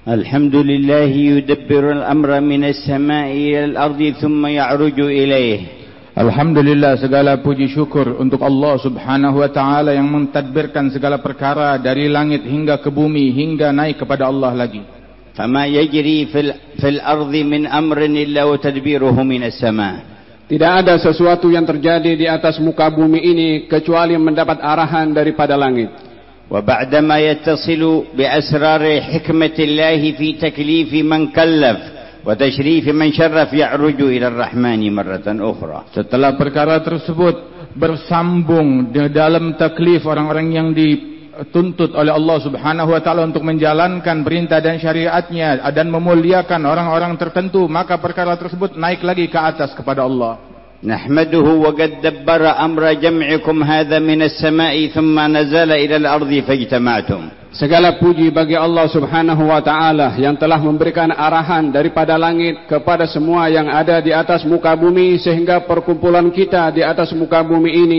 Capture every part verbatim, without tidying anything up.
الحمد لله يدبر الأمر من السماء إلى الأرض ثم يعرج إليه. Alhamdulillah, segala puji syukur untuk Allah subhanahu wa ta'ala yang mentadbirkan segala perkara dari langit hingga ke bumi hingga naik kepada Allah lagi. فما يجري في الأرض من أمر إلا وتدبيره من السماء. Tidak ada sesuatu yang terjadi di atas muka bumi ini kecuali mendapat arahan daripada langit. وبعدما يتصل بأسرار حكمة الله في تكليف من كلف وتشريف من شرف يعرج إلى الرحمن مرة أخرى. Setelah perkara tersebut bersambung di dalam taklif orang-orang yang dituntut oleh Allah subhanahu wa ta'ala untuk menjalankan perintah dan syariatnya dan memuliakan orang-orang tertentu, maka perkara tersebut naik lagi ke atas kepada Allah. نحمده وقد دبر أمر جمعكم هذا من السماء ثم نزل إلى الأرض فاجتمعتم. Segala puji bagi Allah subhanahu wa ta'ala yang telah memberikan arahan daripada langit kepada semua yang ada di atas muka bumi, sehingga perkumpulan kita di atas muka bumi ini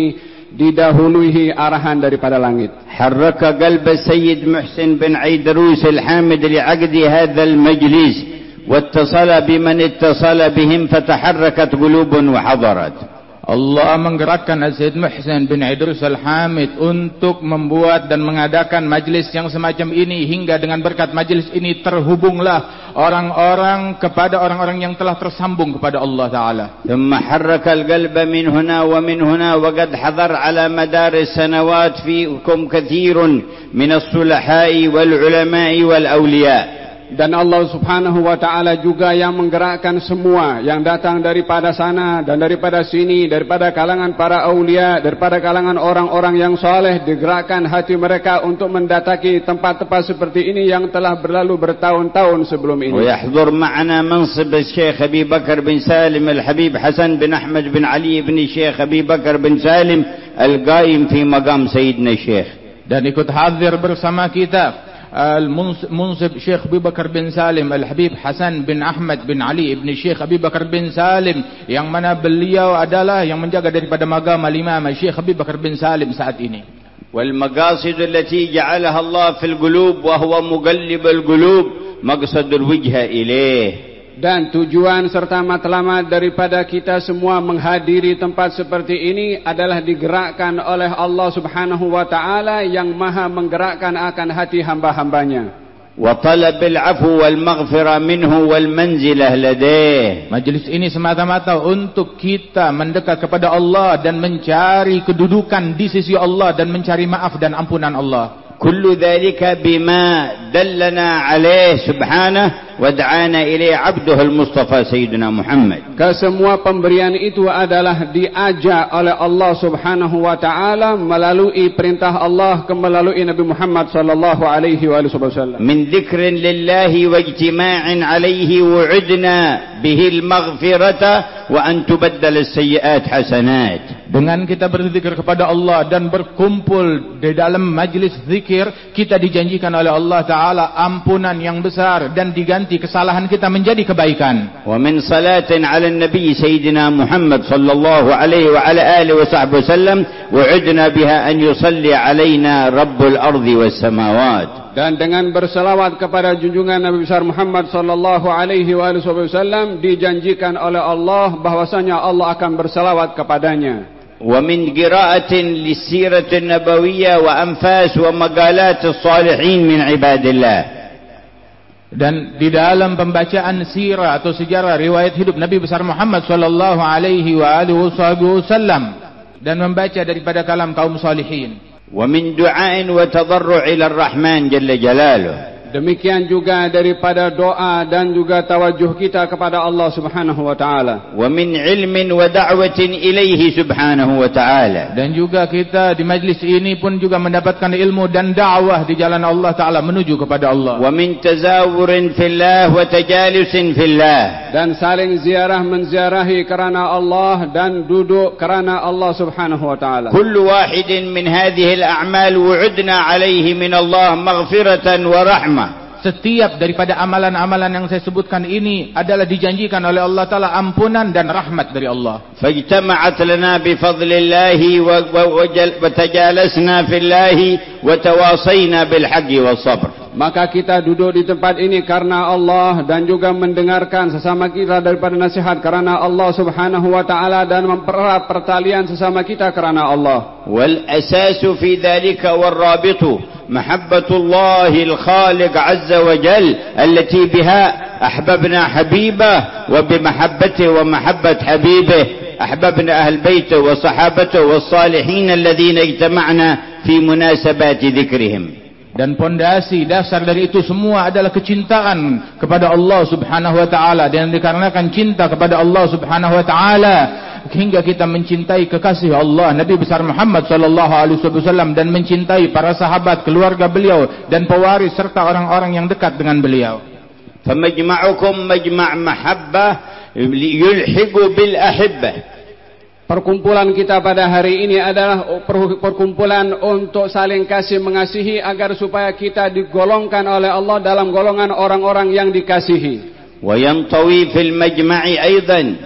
didahului arahan daripada langit. حرك قلب السيد محسن بن عيدروس الحامد لعقد هذا المجلس واتصل بمن اتصل بهم فتحركت قلوب وحضرت. Allah menggerakkan Sayyid Muhsin bin Idrus Al-Hamid untuk membuat dan mengadakan majlis yang semacam ini, hingga dengan berkat majlis ini terhubunglah orang-orang kepada orang-orang yang telah tersambung kepada Allah Ta'ala. ثم حرك القلب من هنا ومن هنا وقد حضر على مدار السنوات فيكم كثير من الصلحاء والعلماء والأولياء. Dan Allah subhanahu wa ta'ala juga yang menggerakkan semua yang datang daripada sana dan daripada sini, daripada kalangan para awliya, daripada kalangan orang-orang yang soleh, digerakkan hati mereka untuk mendatangi tempat-tempat seperti ini yang telah berlalu bertahun-tahun sebelum ini. ويحضر معنا منصب الشيخ أبي بكر بن سالم الحبيب حسن بن أحمد بن علي بن الشيخ أبي بكر بن سالم القائم في مقام سيدنا الشيخ. Dan ikut hadir bersama kita Al-Munsib Syekh Abu Bakar bin Salim Al-Habib Hasan bin Ahmad bin Ali ibn Syekh Abu Bakar bin Salim, yang mana beliau adalah yang menjaga daripada magam al-Imam Syekh Abu Bakar bin Salim saat ini. والمقاصد التي جعلها الله في القلوب وهو مقلب القلوب مقصد الوجه إليه. Dan tujuan serta matlamat daripada kita semua menghadiri tempat seperti ini adalah digerakkan oleh Allah subhanahu wa ta'ala yang maha menggerakkan akan hati hamba-hambanya. وطلب العفو والمغفرة منه والمنزلة لديه. Majlis ini semata-mata untuk kita mendekat kepada Allah dan mencari kedudukan di sisi Allah dan mencari maaf dan ampunan Allah. كل ذلك بما دلنا عليه سبحانه ودعانا إليه عبده المصطفى سيدنا محمد. Kesemua pemberian itu adalah diajak oleh Allah subhanahu wa ta'ala melalui perintah Allah melalui Nabi Muhammad sallallahu alaihi wasallam. من ذكر لله واجتماع عليه وعدنا به المغفرة وأن تبدل السيئات حسنات. Dengan kita berzikir kepada Allah dan berkumpul di dalam majlis zikir, kita dijanjikan oleh Allah Ta'ala ampunan yang besar dan diganti kesalahan kita menjadi kebaikan. ومن صلاة على النبي سيدنا محمد صلى الله عليه وعلى آله وصحبه وسلم وعدنا بها أن يصلي علينا رب الأرض والسماوات. Dan dengan berselawat kepada junjungan Nabi besar Muhammad sallallahu alaihi wasallam dijanjikan oleh Allah bahwasanya Allah akan berselawat kepadanya. ومن قراءة للسيرة النبوية وأنفاس ومقالات الصالحين من عباد الله. Dan di dalam pembacaan sirah atau sejarah riwayat hidup Nabi besar Muhammad sallallahu alaihi wasallam dan membaca daripada kalam kaum salihin. ومن دعاء وتضرع إلى الرحمن جل جلاله. Demikian juga daripada doa dan juga tawajuh kita kepada Allah Subhanahu wa taala. Wa min ilmin wa da'watin ilaihi Subhanahu wa taala. Dan juga kita di majlis ini pun juga mendapatkan ilmu dan dakwah di jalan Allah taala menuju kepada Allah. Wa min tazawurin fillah wa tajalusin fillah. Dan saling ziarah menziarahi kerana Allah dan duduk kerana Allah Subhanahu wa taala. Kullu wahidin min hadhihi al-a'mal wu'idna alayhi min Allah maghfiratan wa rahmah. setiap daripada amalan-amalan yang saya sebutkan ini adalah dijanjikan oleh Allah Ta'ala ampunan dan rahmat dari Allah. فاجتمعت لنا بفضل الله وتجالسنا في الله وتواصينا بالحق والصبر. Maka kita duduk di tempat ini karena Allah dan juga mendengarkan sesama kita daripada nasihat karena Allah Subhanahu wa taala dan mempererat pertalian sesama kita karena Allah. Wal asasu fi dhalika wal rabitu mahabbatullah al-khaliq azza wa jal allati biha ahbabna habibah wa bimahabbatihi wa mahabbat habibih ahbabna ahl baitihi wa sahabatihi was salihin alladhina ijtama'na fi munasabati dhikrihim. Dan pondasi dasar dari itu semua adalah kecintaan kepada Allah Subhanahu wa taala, dan dikarenakan cinta kepada Allah Subhanahu wa taala hingga kita mencintai kekasih Allah Nabi besar Muhammad sallallahu alaihi wasallam dan mencintai para sahabat, keluarga beliau dan pewaris serta orang-orang yang dekat dengan beliau. Famajma'ukum majma' mahabbah yulhiqu bil ahibbah. Perkumpulan kita pada hari ini adalah perkumpulan untuk saling kasih mengasihi agar supaya kita digolongkan oleh Allah dalam golongan orang-orang yang dikasihi. Wa yantawi fil majma'i aidan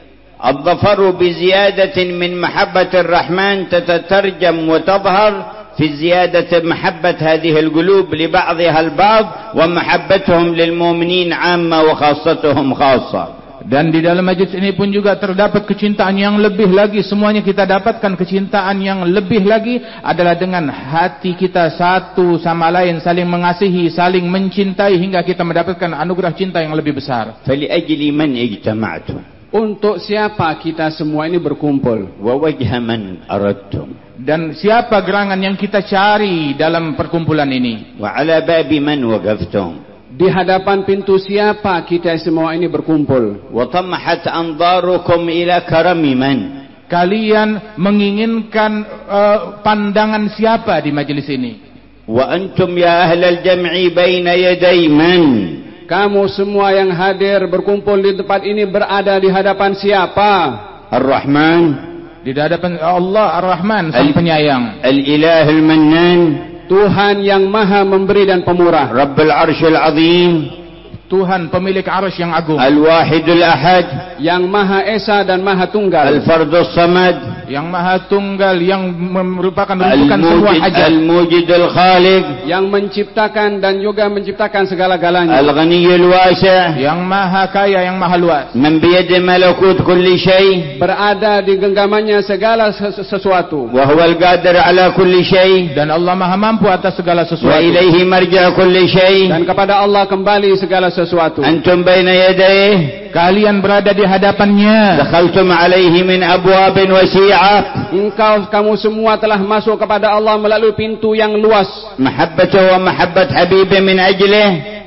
ad-dhafaru bi ziyadatin min mahabbati ar-rahman tatatarjam wa tadhhar fi ziyadati mahabbat hadhihi al-qulub li ba'dihha al-ba'd wa mahabbatuhum lil mu'minin 'amma wa khassatuhum khassa. Dan di dalam majlis ini pun juga terdapat kecintaan yang lebih lagi. Semuanya kita dapatkan kecintaan yang lebih lagi adalah dengan hati kita satu sama lain, saling mengasihi, saling mencintai hingga kita mendapatkan anugerah cinta yang lebih besar. Fali ajli man ijtama'tum. Untuk siapa kita semua ini berkumpul? Wa wajha man aradtum. Dan siapa gerangan yang kita cari dalam perkumpulan ini? Wa ala babi man waqaftum. Di hadapan pintu siapa kita semua ini berkumpul? Wa tamahat andarukum ila karami man. Kalian menginginkan uh, pandangan siapa di majelis ini? Wa antum ya ahlal jam'i baina yaday man. Kamu semua yang hadir berkumpul di tempat ini berada di hadapan siapa? Ar-Rahman. Di hadapan Allah Ar-Rahman, Sang Penyayang. Al-Ilahul Mannan. Tuhan yang maha memberi dan pemurah. Rabbul Arshil Azim. Tuhan pemilik arsy yang agung. Al-Wahidul Ahad. Yang maha esa dan maha tunggal. Al-Fardus Samad. Yang maha tunggal, yang merupakan rujukan semua hajat. Al-Mujidul Khaliq. Yang menciptakan dan juga menciptakan segala-galanya. Al-Ghaniyul Wasi'. Yang maha kaya, yang maha luas. Man biyadi malakut kulli syai'. Berada di genggamannya segala sesuatu. Wa huwal qadir ala kulli syai'. Dan Allah maha mampu atas segala sesuatu. Wa ilaihi marja' kulli syai'. Dan kepada Allah kembali segala sesuatu. Antum baina yadayhi. Kalian berada di hadapannya. Dakhaltum alaihi min abwabin wasi'ah. Engkau kamu semua telah masuk kepada Allah melalui pintu yang luas. Mahabbatu wa mahabbat habibi min ajlih.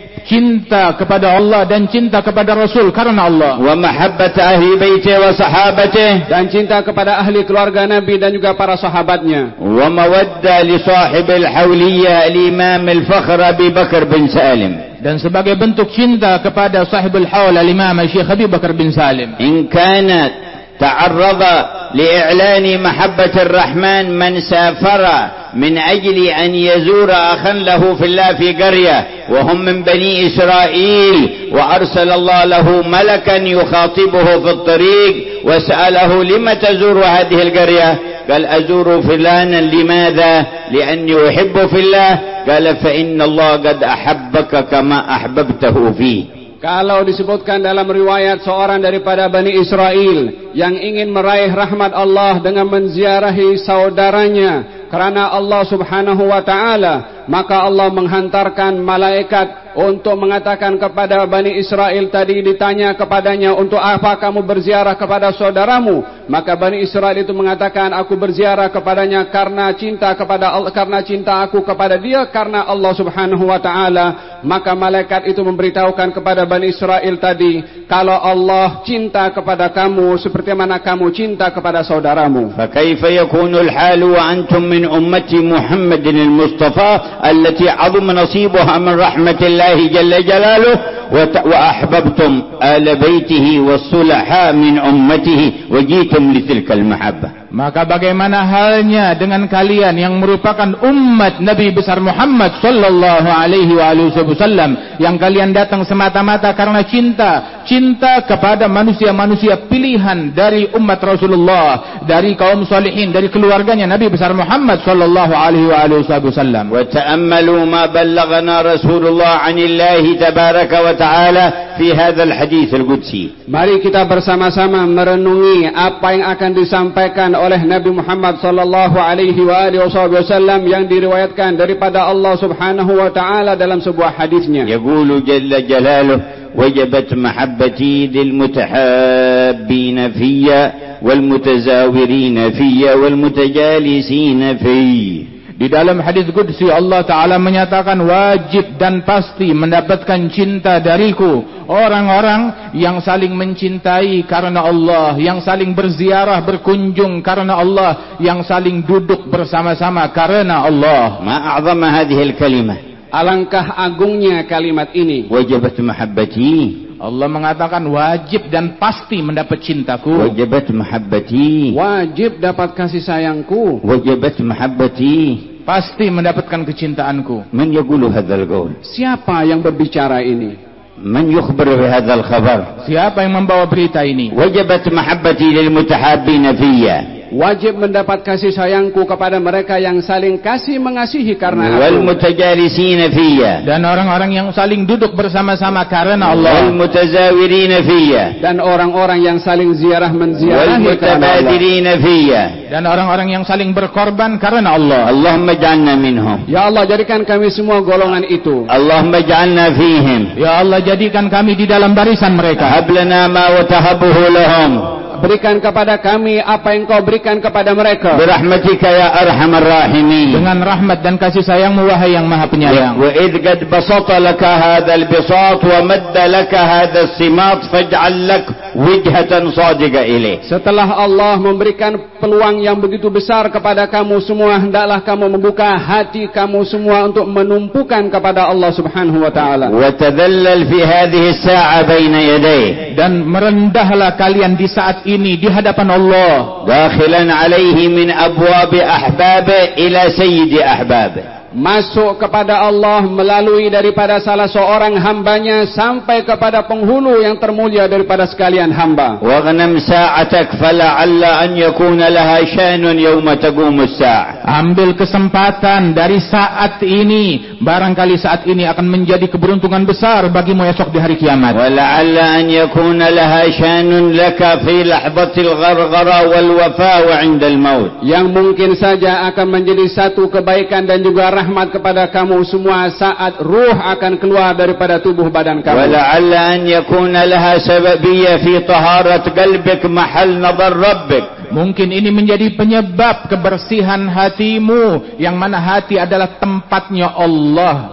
Cinta kepada Allah dan cinta kepada Rasul karena Allah. Wa mahabbat ahli baiti wa sahabatihi. Dan cinta kepada ahli keluarga Nabi dan juga para sahabatnya. Wa mawadda li sahibil hawliyah al-imam al-fakhr Abi Bakar bin Salim. Dan sebagai bentuk cinta kepada sahibul haul al-imam Syekh Abi Bakar bin Salim. In kanat تعرض لإعلان محبة الرحمن من سافر من أجل أن يزور أخا له في الله في قرية وهم من بني إسرائيل وأرسل الله له ملكا يخاطبه في الطريق وسأله لما تزور هذه القرية قال أزور فلانا لماذا لأني أحب في الله قال فإن الله قد أحبك كما أحببته فيه. Kalau disebutkan dalam riwayat seorang daripada Bani Israel yang ingin meraih rahmat Allah dengan menziarahi saudaranya karena Allah Subhanahu wa taala, maka Allah menghantarkan malaikat untuk mengatakan kepada Bani Israel tadi, ditanya kepadanya, untuk apa kamu berziarah kepada saudaramu? Maka Bani Israel itu mengatakan, aku berziarah kepadanya karena cinta kepada Allah, karena cinta aku kepada dia karena Allah Subhanahu wa taala. Maka malaikat itu memberitahukan kepada Bani Israel tadi, kalau Allah cinta kepada kamu seperti mana kamu cinta kepada saudaramu. Fa kaifa yakunu al-halu wa antum min ummati Muhammadin al-Mustafa allati 'azama nasibuha min rahmatillah جل جلاله وأحببتم آل بيته والصلحاء من أمته وجيتم لتلك المحبة. Maka bagaimana halnya dengan kalian yang merupakan umat Nabi besar Muhammad sallallahu alaihi wasallam, yang kalian datang semata-mata karena cinta, cinta kepada manusia-manusia pilihan dari umat Rasulullah, dari kaum salihin, dari keluarganya Nabi besar Muhammad sallallahu alaihi wasallam. Wa ta'ammalu ma ballaghana Rasulullah 'anillahi tabaraka wa ta'ala fi hadzal hadits al-qudsi. Mari kita bersama-sama merenungi apa yang akan disampaikan oleh Nabi Muhammad sallallahu alaihi wasallam yang diriwayatkan daripada Allah Subhanahu wa taala dalam sebuah hadisnya. Yaqulu jalla jalaluhu wajabat mahabbati lil mutahabbin fiyya wal mutazawirin fiyya wal mutajalisin fiyya. Di dalam hadis qudsi Allah Ta'ala menyatakan wajib dan pasti mendapatkan cinta dariku orang-orang yang saling mencintai karena Allah, yang saling berziarah berkunjung karena Allah, yang saling duduk bersama-sama karena Allah. Ma a'zama hadhihi al-kalimah. Alangkah agungnya kalimat ini. Wajibat mahabbati. Allah mengatakan wajib dan pasti mendapat cintaku. Wajibat mahabbati. Wajib dapat kasih sayangku. Wajibat mahabbati. Pasti mendapatkan kecintaanku. Man yaqulu hadzal qaul? Siapa yang berbicara ini? Man yukhbir bi hadzal khabar? Siapa yang membawa berita ini? Wajibat mahabbati lil mutahabbin fiyya. Wajib mendapat kasih sayangku kepada mereka yang saling kasih mengasihi karena aku. Wal mutajalisin fiyya. Dan orang-orang yang saling duduk bersama-sama karena Allah. Wal mutazawirin fiyya. Dan orang-orang yang saling ziarah menziarahi karena Allah. Wal mutabadirin fiyya. Dan orang-orang yang saling berkorban karena Allah. Allahumma ij'alna minhum. Ya Allah, jadikan kami semua golongan itu. Allahumma ij'alna fihim. Ya Allah, jadikan kami di dalam barisan mereka. Hab lana ma wa tahabbuhu lahum. Berikan kepada kami apa yang kau berikan kepada mereka. Birahmatika ya arhamar rahimin. Dengan rahmat dan kasih sayangmu wahai yang maha penyayang. Wa idh qad basata laka hadzal bisat wa madda laka hadzal simat faj'al lak wijhatan sadiqa ilaih. Setelah Allah memberikan peluang yang begitu besar kepada kamu semua, hendaklah kamu membuka hati kamu semua untuk menumpukan kepada Allah Subhanahu wa taala. Wa tadallal fi hadhihi as-sa'a baina yadayhi. Dan merendahlah kalian di saat ini di hadapan Allah. Dakhilan alaihi min abwabi ahbab ila sayyidi ahbab. Masuk kepada Allah melalui daripada salah seorang hambanya sampai kepada penghulu yang termulia daripada sekalian hamba. Waghnam sa'atak fala'alla an yakuna laha syanun yawma taqumu as-sa'a. Ambil kesempatan dari saat ini, barangkali saat ini akan menjadi keberuntungan besar bagimu esok di hari kiamat. Wala'alla an yakuna laha syanun laka fi lahzatil gharghara wal wafa' 'inda al-maut. Yang mungkin saja akan menjadi satu kebaikan dan juga rahmat rahmat kepada kamu semua saat ruh akan keluar daripada tubuh badan kamu. Wala'alla an yakuna laha sababiyya fi taharat qalbik mahal nadar rabbik. Mungkin ini menjadi penyebab kebersihan hatimu, yang mana hati adalah tempatnya Allah.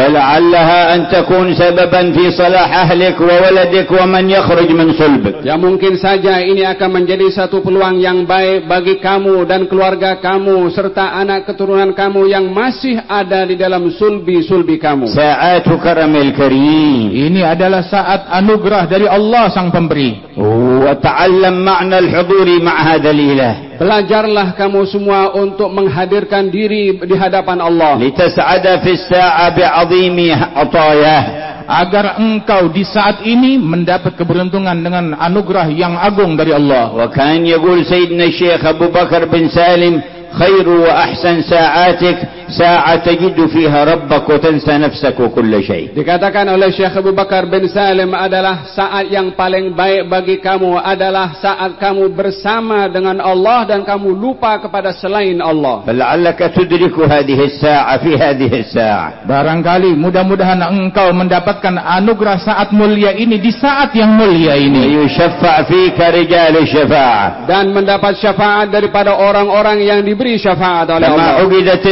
ولعلها أن تكون سببا في صلاح أهلك وولدك ومن يخرج من صلبك. Ya mungkin saja ini akan menjadi satu peluang yang baik bagi kamu dan keluarga kamu serta anak keturunan kamu yang masih ada di dalam sulbi-sulbi kamu. ساعات كرم الكريم. Ini adalah saat anugerah dari Allah sang pemberi. وتعلم معنى الحضور مع هذا الإله. Belajarlah kamu semua untuk menghadirkan diri di hadapan Allah. لتسعد في الساعة بعظيم عطاياه. Agar engkau di saat ini mendapat keberuntungan dengan anugerah yang agung dari Allah. وكان يقول سيدنا الشيخ أبو بكر بن سالم خير وأحسن ساعاتك ساعة تجد فيها ربك وتنسى نفسك وكل شيء. Dikatakan oleh Syekh Abu Bakar bin Salim adalah saat yang paling baik bagi kamu adalah saat kamu bersama dengan Allah dan kamu lupa kepada selain Allah. فلعلك تدرك هذه الساعة في هذه الساعة. Barangkali mudah-mudahan engkau mendapatkan anugerah saat mulia ini di saat yang mulia ini. ويشفع فيك رجال الشفاعة. Dan mendapat syafaat daripada orang-orang yang diberi syafaat oleh لما Allah. عقدت المجالس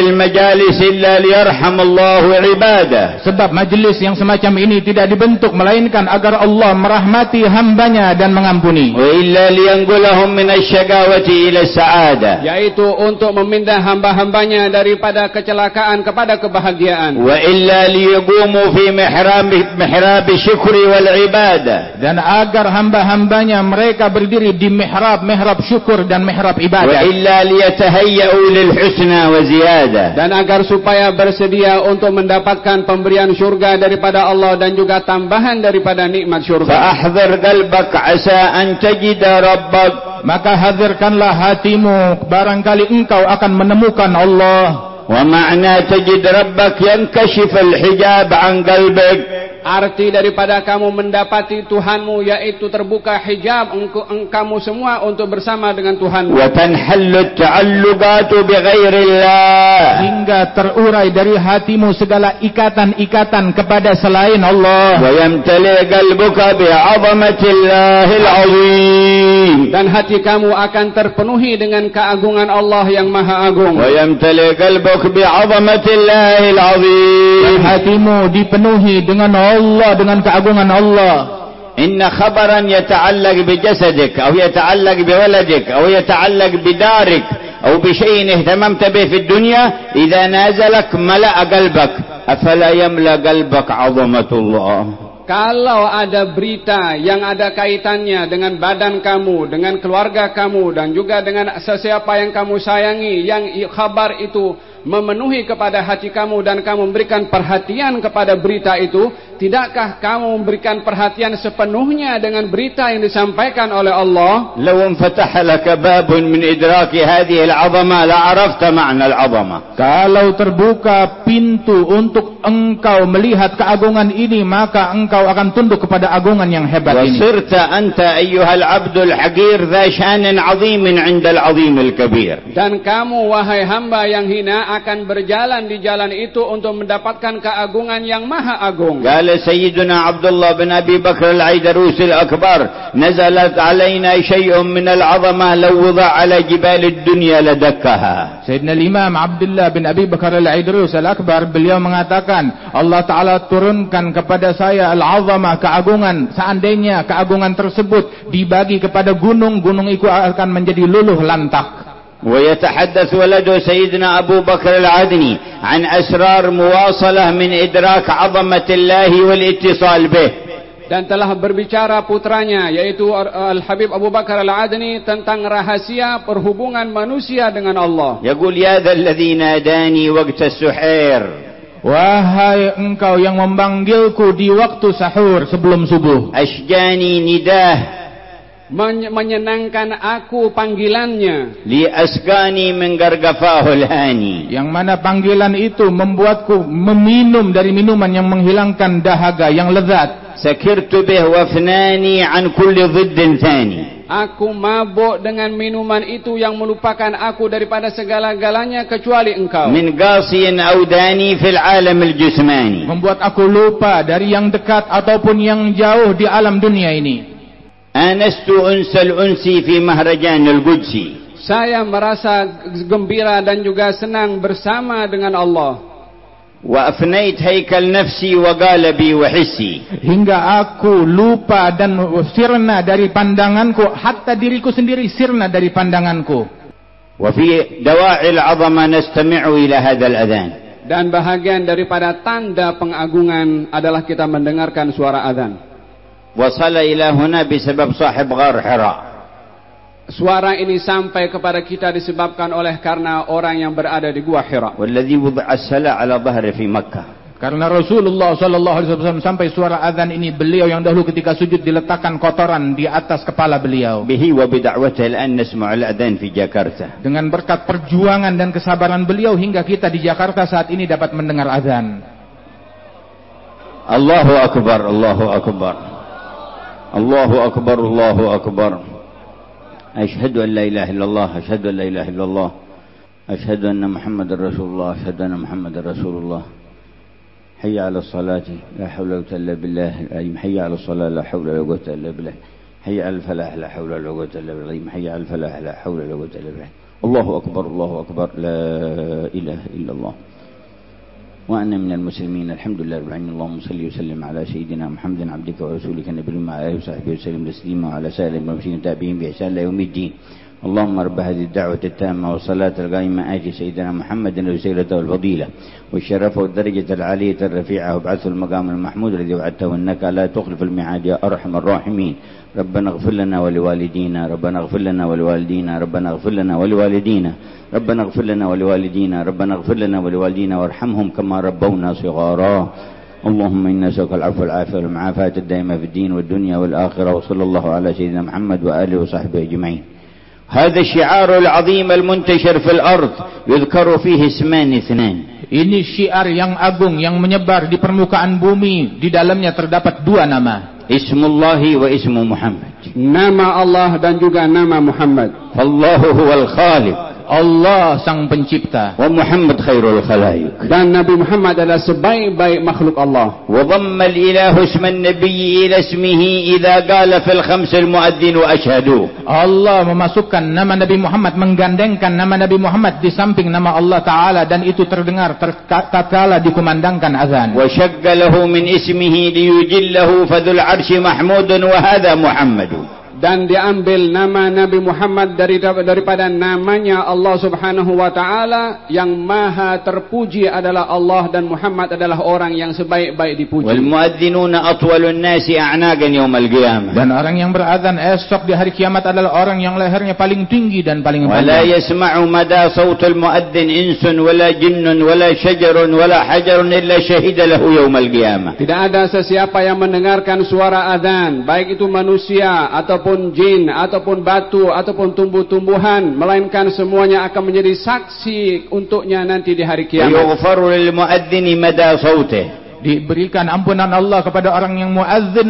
المجالس إلا ليرحم الله عباده. Sebab majlis yang semacam ini tidak dibentuk melainkan agar Allah merahmati hambanya dan mengampuni. وإلا لينقلهم من الشقاوة إلى السعادة. Yaitu untuk memindah hamba-hambanya daripada kecelakaan kepada kebahagiaan. وإلا ليقوموا في محراب محراب الشكر والعبادة. Dan agar hamba-hambanya mereka berdiri di mihrab-mihrab syukur dan mihrab ibadah. وإلا ليتهيئوا للحسنى وزيادة. Dan agar supaya bersedia untuk mendapatkan pemberian syurga daripada Allah dan juga tambahan daripada nikmat syurga. فأحضر قلبك عسى أن تجد ربك. Maka hadirkanlah hatimu, barangkali engkau akan menemukan Allah. ومعنى تجد ربك ينكشف الحجاب عن قلبك. Arti daripada kamu mendapati Tuhanmu yaitu terbuka hijab engkau, kamu semua untuk bersama dengan Tuhanmu. وتنحل التعلقات بغير الله. Hingga terurai dari hatimu segala ikatan-ikatan kepada selain Allah. ويمتلئ قلبك بعظمة الله العظيم. Dan hati kamu akan terpenuhi dengan keagungan Allah yang Maha Agung. ويمتلئ قلبك بعظمة الله العظيم. Dan hatimu dipenuhi dengan Allah, dengan keagungan Allah. إن خبرا يتعلق بجسدك أو يتعلق بولدك أو يتعلق بدارك أو بشيء اهتممت به في الدنيا إذا نازلك ملأ قلبك أفلا يملأ قلبك عظمة الله. Kalau ada berita yang ada kaitannya dengan badan kamu, dengan keluarga kamu dan juga dengan sesiapa yang kamu sayangi, yang khabar itu memenuhi kepada hati kamu dan kamu memberikan perhatian kepada berita itu, tidakkah kamu memberikan perhatian sepenuhnya dengan berita yang disampaikan oleh Allah? لو انفتح لك باب من إدراك هذه العظمة لعرفت معنى العظمة. Kalau terbuka pintu untuk engkau melihat keagungan ini, maka engkau akan tunduk kepada agungan yang hebat ini. وصرت أنت أيها العبد الحقير ذا شأن عظيم عند العظيم الكبير. Dan kamu wahai hamba yang hina akan berjalan di jalan itu untuk mendapatkan keagungan yang maha agung. قال سيدنا عبد الله بن أبي بكر العيدروس الأكبر نزلت علينا شيء من العظمة لو وضع على جبال الدنيا لدكها. Sayyidina Imam Abdullah bin Abi Bakar al-Aidrus al-Akbar, beliau mengatakan Allah Ta'ala turunkan kepada saya al-azamah, keagungan. Seandainya keagungan tersebut dibagi kepada gunung, gunung itu akan menjadi luluh lantak. ويتحدث ولده سيدنا أبو بكر العدني عن أسرار مواصلة من إدراك عظمة الله والاتصال به. Dan telah berbicara putranya yaitu Al-Habib Abu Bakar Al-Adni tentang rahasia perhubungan manusia dengan Allah. يقول يا ذا الذي ناداني وقت السحير. Wahai engkau yang memanggilku di waktu sahur sebelum subuh. أشجاني نداه. Menyenangkan aku panggilannya. لأسقاني من غرقفاه الهاني. Yang mana panggilan itu membuatku meminum dari minuman yang menghilangkan dahaga, yang lezat. سكرت به وفناني عن كل ضد ثاني. Aku mabuk dengan minuman itu yang melupakan aku daripada segala-galanya kecuali engkau. من قاصي أو داني في العالم الجسماني. Membuat aku lupa dari yang dekat ataupun yang jauh di alam dunia ini. آنست أنس الأنسي في مهرجان القدسي. Saya merasa gembira dan juga senang bersama dengan Allah. وأفنيت هيكل نفسي وقالبي وحسي. Hingga aku lupa dan sirna dari pandanganku, hatta diriku sendiri sirna dari pandanganku. وفي دواعي العظمة نستمع إلى هذا الأذان. Dan bahagian daripada tanda pengagungan adalah kita mendengarkan suara azan. وصل إلى هنا بسبب صاحب غار حراء. Suara ini sampai kepada kita disebabkan oleh karena orang yang berada di Gua Hira. والذي وضع السلاء على ظهره في مكة. Karena Rasulullah sallallahu alaihi wasallam sampai suara azan ini, beliau yang dahulu ketika sujud diletakkan kotoran di atas kepala beliau. به وبدعوته الآن نسمع الأذان في جاكرتا. Dengan berkat perjuangan dan kesabaran beliau hingga kita di Jakarta saat ini dapat mendengar azan. الله أكبر الله أكبر الله أكبر الله أكبر. أشهد أن لا إله إلا الله أشهد أن لا إله إلا الله أشهد أن محمد رسول الله أشهد أن محمد رسول الله. حي على الصلاة لا حول ولا قوة إلا بالله العظيم. حي على الصلاة لا حول ولا قوة إلا بالله. حي على الفلاح لا حول ولا قوة إلا بالله. حي على الفلاح لا حول ولا قوة إلا بالله. الله أكبر الله أكبر لا إله إلا الله. وأنا من المسلمين. الحمد لله رب العالمين. اللهم صل وسلم على سيدنا محمد عبدك ورسولك النبي وعلى آله وصحبه وسلم تسليما وعلى سائر المرسلين والتابعين بإحسان إلى يوم الدين. اللهم رب هذه الدعوة التامة والصلاة القائمة آتِ سيدنا محمد الوسيلة والفضيلة والشرف والدرجة العالية الرفيعة وابعثه المقام المحمود الذي وعدته إنك لا تخلف الميعاد يا أرحم الراحمين. ربنا اغفر لنا ولوالدينا ربنا اغفر لنا ولوالدينا ربنا اغفر لنا ولوالدينا ربنا اغفر لنا ولوالدينا ربنا اغفر لنا ولوالدينا وارحمهم كما ربونا صغارا. اللهم إنا نسألك العفو والعافية والمعافاة الدائمة في الدين والدنيا والآخرة. وصلى الله على سيدنا محمد وآله وصحبه أجمعين. هذا الشعار العظيم المنتشر في الأرض يذكر فيه اسمان اثنان. Ini syiar yang agung yang menyebar di permukaan bumi. Di dalamnya terdapat dua nama. Ismullahi wa ismu Muhammad. Nama Allah dan juga nama Muhammad. Allahu huwal khaliq. Allah sang pencipta. Wa Muhammad khairul khalaiq. Dan Nabi Muhammad adalah sebaik-baik makhluk Allah. Wa dhamma al-ilahu isma an-nabiy ila ismihi idza qala fil khams al-mu'adhdhin wa ashhadu. Allah memasukkan nama Nabi Muhammad, menggandengkan nama Nabi Muhammad di samping nama Allah Ta'ala, dan itu terdengar tatkala dikumandangkan azan. Wa shaggalahu min ismihi liyujillahu fadhul arshi mahmudun wa hadha Muhammadun. Dan diambil nama Nabi Muhammad dari daripada namanya Allah Subhanahu wa taala, yang maha terpuji adalah Allah, dan Muhammad adalah orang yang sebaik-baik dipuji. Wal muadhdhinuna atwalun nasi a'nagan yaumil qiyamah. Dan orang yang berazan esok di hari kiamat adalah orang yang lehernya paling tinggi dan paling panjang. Wala yasma'u mada sautul muadzin insun wala jinnun wala syajarun wala hajarun illa syahida lahu yaumil qiyamah. Tidak ada sesiapa yang mendengarkan suara azan, baik itu manusia atau ataupun jin, ataupun batu, ataupun tumbuh-tumbuhan, melainkan semuanya akan menjadi saksi untuknya nanti di hari kiamat. Yughfaru lil muadzini mada sautih. Diberikan ampunan Allah kepada orang yang muazzin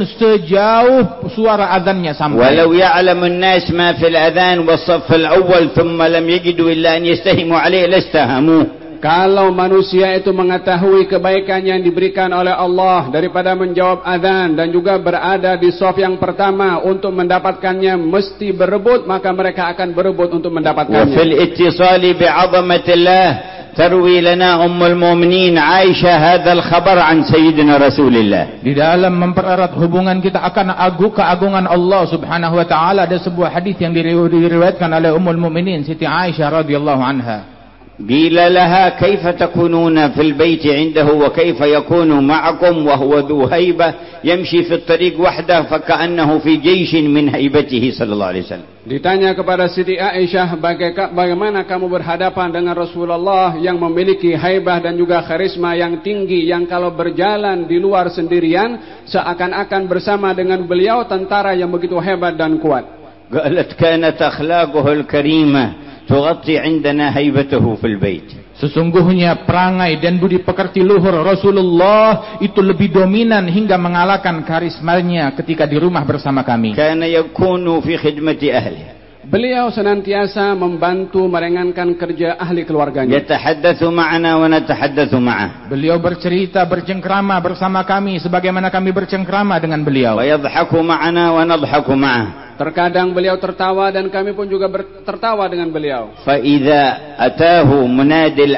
sejauh suara azannya sampai. Walau ya'lamun nas ma fil adhan was-saff al-awwal thumma lam yajidu illa an yastahimu alayhi lastahamu. Kalau manusia itu mengetahui kebaikan yang diberikan oleh Allah daripada menjawab azan dan juga berada di shaf yang pertama untuk mendapatkannya, mesti berebut, maka mereka akan berebut untuk mendapatkannya. Wa fil ittisali bi'azamatillah tarwi lana ummul mu'minin Aisyah hadzal khabar an sayyidina Rasulillah. Di dalam mempererat hubungan kita akan agung keagungan Allah Subhanahu wa taala, ada sebuah hadis yang diriwayatkan oleh Ummul Mukminin Siti Aisyah radhiyallahu anha. قيل لها كيف تكونون في البيت عنده وكيف يكون معكم وهو ذو هيبة يمشي في الطريق وحده فكأنه في جيش من هيبته صلى الله عليه وسلم. Ditanya kepada Siti Aisyah, bagaimana kamu berhadapan dengan Rasulullah yang memiliki haibah dan juga karisma yang tinggi, yang kalau berjalan di luar sendirian seakan-akan bersama dengan beliau tentara yang begitu hebat dan kuat. قالت كانت أخلاقه الكريمة tughatti indana haibatuhu fil bait. Sesungguhnya perangai dan budi pekerti luhur Rasulullah itu lebih dominan hingga mengalahkan karismanya ketika di rumah bersama kami. Kana yakunu fi khidmati ahli. Beliau senantiasa membantu meringankan kerja ahli keluarganya. Yatahaddatsu ma'ana wa natahaddatsu ma'ah. Beliau bercerita, bercengkrama bersama kami sebagaimana kami bercengkrama dengan beliau. Wa yadhaku ma'ana wa nadhaku ma'ah. Terkadang beliau tertawa dan kami pun juga tertawa dengan beliau. Fa idza atahu munadil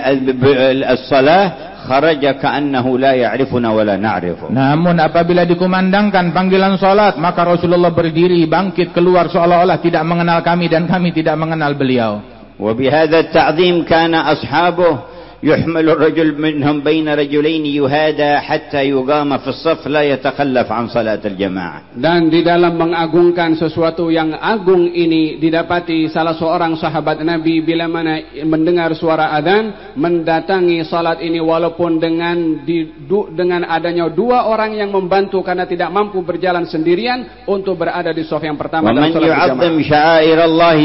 as-salah kharaja ka'annahu la ya'rifuna wa la na'rifu. Namun apabila dikumandangkan panggilan salat, maka Rasulullah berdiri bangkit keluar seolah-olah tidak mengenal kami dan kami tidak mengenal beliau. Wa bihadza at-ta'zim kana ashabuhu يحمل الرجل منهم بين رجلين يهادى حتى يقام في الصف لا يتخلف عن صلاة الجماعة. Dan di dalam mengagungkan sesuatu yang agung ini didapati salah seorang sahabat Nabi bila mana mendengar suara adzan mendatangi salat ini walaupun dengan di, du, dengan adanya dua orang yang membantu karena tidak mampu berjalan sendirian untuk berada di shaf yang pertama dalam salat berjamaah.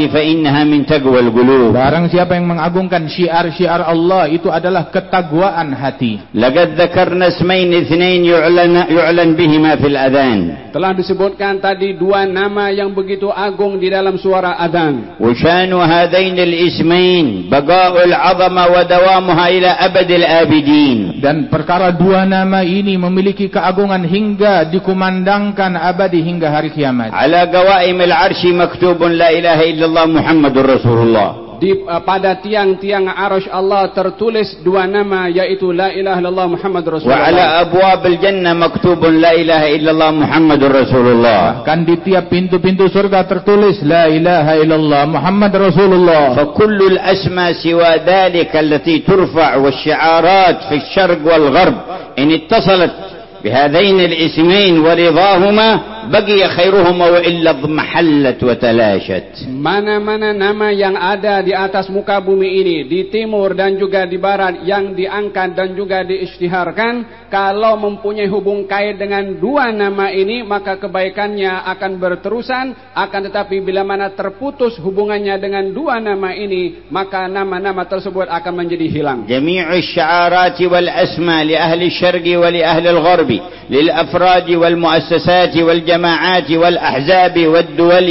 Barang siapa yang mengagungkan syiar-syiar Allah itu adalah ketakwaan hati. Laqad dzakarna ismain itsnain yu'lan yu'lan bihima fil adhan. Telah disebutkan tadi dua nama yang begitu agung di dalam suara adzan. Wa shanu hadain al-ismain baqa'ul 'azama wa dawamuha ila abadil abidin. Dan perkara dua nama ini memiliki keagungan hingga dikumandangkan abadi hingga hari kiamat. Ala qawaimil 'arsy maktubun la ilaha illallah Muhammadur Rasulullah. di uh, pada tiang-tiang arasy Allah tertulis dua nama, yaitu la ilaha illallah Muhammadur Rasulullah. Wa ala abwabil jannah maktubun la ilaha illallah Muhammadur Rasulullah. Bahkan di tiap pintu-pintu surga tertulis la ilaha illallah Muhammad Rasulullah. Fa kullul asma siwa dhalika allati turfa' wasyi'arat fi asy-syarq wal gharb in ittasalat بهذين الاسمين ورضاهما بقي خيرهما وإلا اضمحلت وتلاشت. Mana-mana nama yang ada di atas muka bumi ini, di timur dan juga di barat, yang diangkat dan juga diisytiharkan, kalau mempunyai hubung kait dengan dua nama ini, maka kebaikannya akan berterusan. Akan tetapi bila mana terputus hubungannya dengan dua nama ini, maka nama-nama tersebut akan menjadi hilang. Jami'u syi'arati wal asma li ahli syarqi wa li ahli al-gharbi للأفراد والمؤسسات والجماعات والأحزاب والدول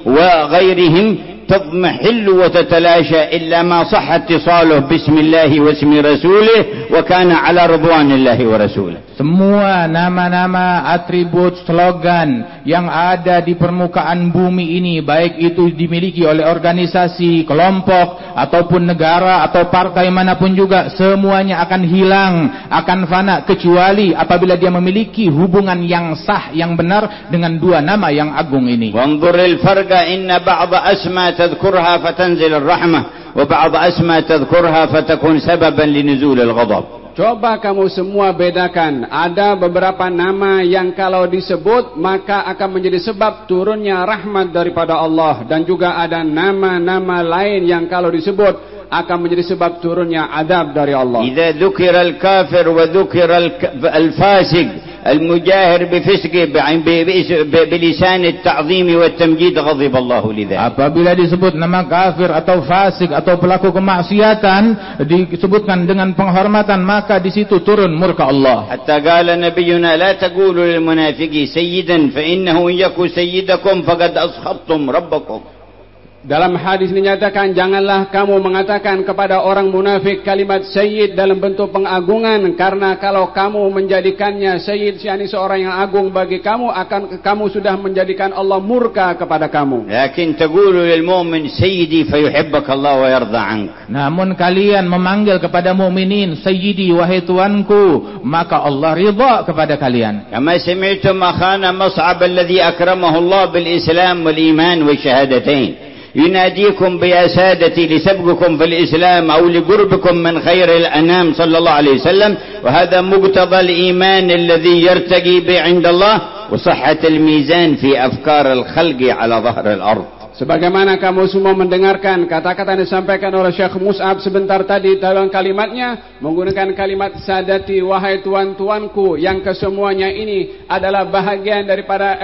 وغيرهم تضمحل وتتلاشى إلا ما صح اتصاله باسم الله واسم رسوله وكان على رضوان الله ورسوله. Semua nama-nama, atribut, slogan yang ada di permukaan bumi ini, baik itu dimiliki oleh organisasi, kelompok, ataupun negara atau partai manapun juga, semuanya akan hilang, akan fana, kecuali apabila dia memiliki hubungan yang sah, yang benar dengan dua nama yang agung ini. Wanzuril farqa inna ba'da asma tadhkurha fatanzil ar-rahmah wa ba'da asma tadhkurha fatakun sababan linuzul al-ghadab. Coba kamu semua bedakan. Ada beberapa nama yang kalau disebut maka akan menjadi sebab turunnya rahmat daripada Allah, dan juga ada nama-nama lain yang kalau disebut akan menjadi sebab turunnya adab dari Allah. Idza dzukira al-kafir wa dzukira al-fasik al-mujahir bifisqi bilisan at-ta'zim wa at-tamjid ghadib Allah lidzalik. Apabila disebut nama kafir atau fasik atau pelaku kemaksiatan disebutkan dengan penghormatan, maka di situ turun murka Allah. Hatta qala nabiyuna la taqulu lil munafiqi sayyidan fa innahu yaku sayyidakum faqad ashabtum rabbakum. Dalam hadis dinyatakan, janganlah kamu mengatakan kepada orang munafik kalimat sayyid dalam bentuk pengagungan, karena kalau kamu menjadikannya sayyid, yakni seorang yang agung bagi kamu, akan kamu sudah menjadikan Allah murka kepada kamu. Lakin taqulu lil mu'min sayyidi fayuhibbaka Allah wa yarda 'ank. Namun kalian memanggil kepada mukminin sayyidi, wahai tuanku, maka Allah ridha kepada kalian. Kama sami'tum akhana Mus'ab alladhi akramahu Allah bil Islam wal iman wa syahadatain. يناديكم بيا سادتي لسبقكم في الإسلام أو لقربكم من خير الأنام صلى الله عليه وسلم، وهذا مقتضى الإيمان الذي يرتقي به عند الله وصحة الميزان في أفكار الخلق على ظهر الأرض. Sebagaimana kamu semua mendengarkan kata-kata yang disampaikan oleh Syekh Mus'ab sebentar tadi dalam kalimatnya, menggunakan kalimat sadati, wahai tuan-tuanku, yang kesemuanya ini adalah bahagian daripada